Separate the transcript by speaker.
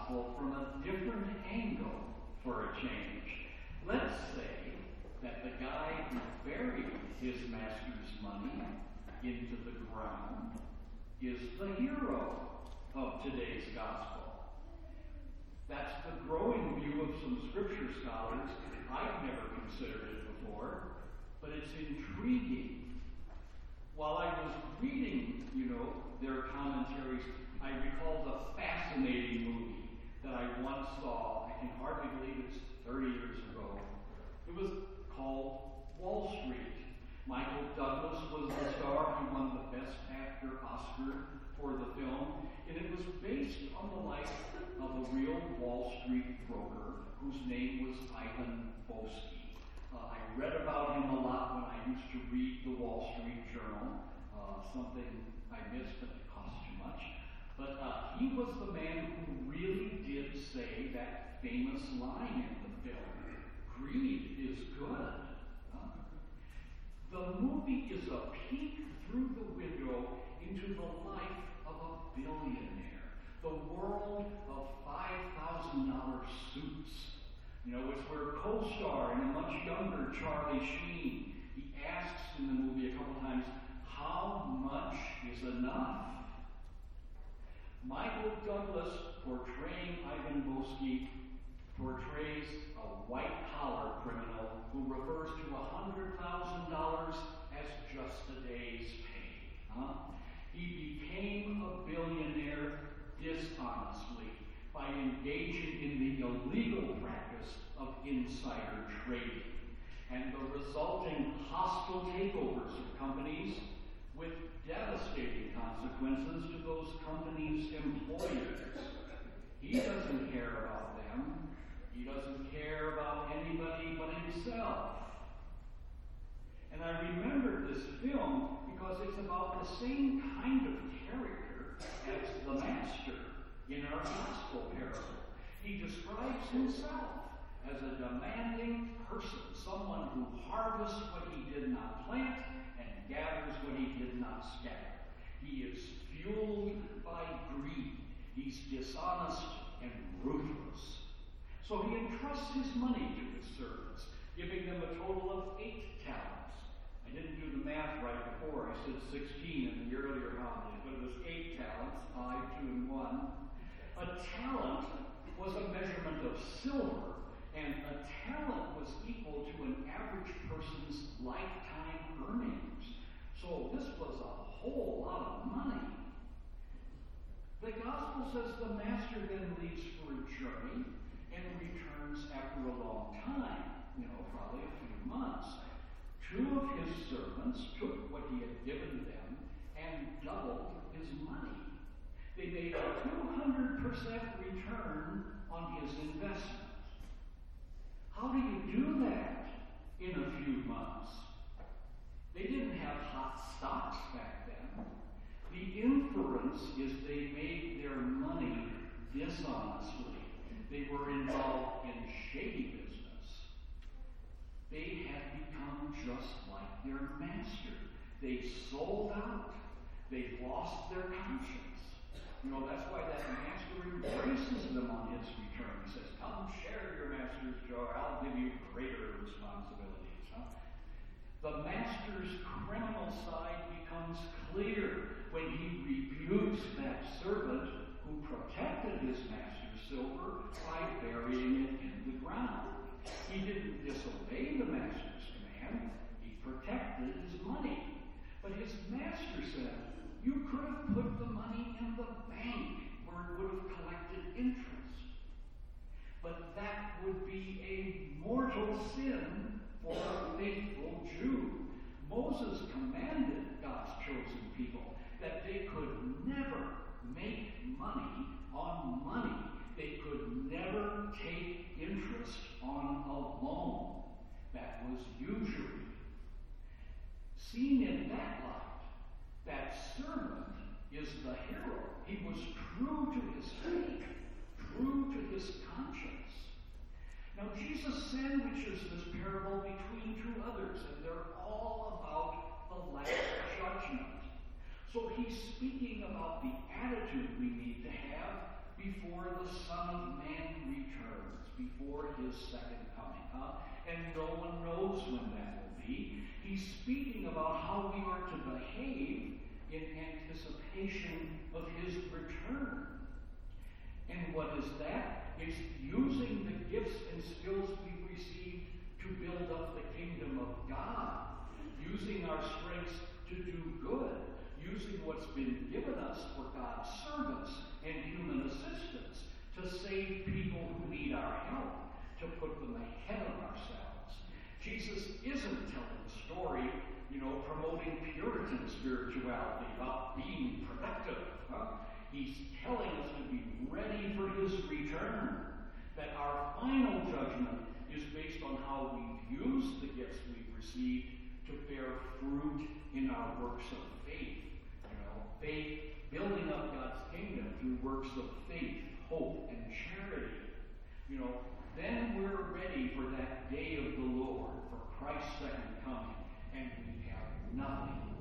Speaker 1: gospel from a different angle for a change. Let's say that the guy who buried his master's money into the ground is the hero of today's gospel. That's the growing view of some scripture scholars. I've never considered it before, but it's intriguing. While I was reading, their commentaries, I recalled a fascinating movie that I once saw. I can hardly believe it's 30 years ago. It was called Wall Street. Michael Douglas was the star. He won the Best Actor Oscar for the film. And it was based on the life of a real Wall Street broker whose name was Ivan Boesky. I read about him a lot when I used to read the Wall Street Journal. Something I missed, but it cost too much. But he was the man who really did say that famous line in the film, "Greed is good." The movie is a peek through the window into the life of a billionaire, the world of $5,000 suits. It's where co-star and a much younger Charlie Sheen, he asks in the movie a couple times, how much is enough? Michael Douglas, portraying Ivan Boesky, portrays a white-collar criminal who refers to $100,000 as just a day's pay. He became a billionaire dishonestly by engaging in the illegal practice of insider trading and the resulting hostile takeovers of companies with devastating consequences to those companies' employers. He doesn't care about them. He doesn't care about anybody but himself. And I remembered this film because it's about the same kind of character as the master in our gospel parable. He describes himself as a demanding person, someone who harvests what he did not plant and gathers what he did not scatter. He is fueled by greed. He's dishonest and ruthless. So he entrusts his money to his servants, giving them a total of 8 talents. I didn't do the math right before. I said 16 in the earlier homily, but it was 8 talents, 5, 2, and 1. A talent was a measurement of silver, and a talent was equal to an average person's lifetime earnings. So this was a whole lot of money. The gospel says the master then leaves for a journey and returns after a long time, probably a few months. 2 of his servants took what he had given them and doubled his money. They made a 200% return on his investment. How do you do that in a few months? They didn't have hot stocks back then. The inference is they made their money dishonestly. They were involved in shady business. They had become just like their master. They sold out. They lost their conscience. That's why that master embraces them on his return. He says, come share your master's joy. I'll give you greater responsibilities. The master's criminal side becomes clear when he rebukes that servant who protected his master's silver by burying it in the ground. He didn't disobey the master's command. He protected his money. But his master said, you could have put the money in the bank where it would have collected interest. But that would be a mortal sin for a faithful Jew. Moses commanded God's chosen people that they could never make money on money. They could never take interest on a loan. That was usury. Seen in that light, that servant is the hero. He was true to his faith, true to his conscience. Now, Jesus sandwiches this parable between 2 others, and they're all about the last judgment. So he's speaking about the attitude we need to have before the Son of his second coming, and no one knows when that will be. He's speaking about how we are to behave in anticipation of his return. And what is that? It's using the gifts and skills we've received to build up the kingdom of God, using our strengths to do good, using what's been given us for God's service and human assistance to save people who need our help, to put them ahead of ourselves. Jesus isn't telling a story, promoting Puritan spirituality about being productive. He's telling us to be ready for his return, that our final judgment is based on how we've used the gifts we've received to bear fruit in our works of faith. Faith, building up God's kingdom through works of faith, hope, and charity. Then we're ready for that day of the Lord, for Christ's second coming, and we have nothing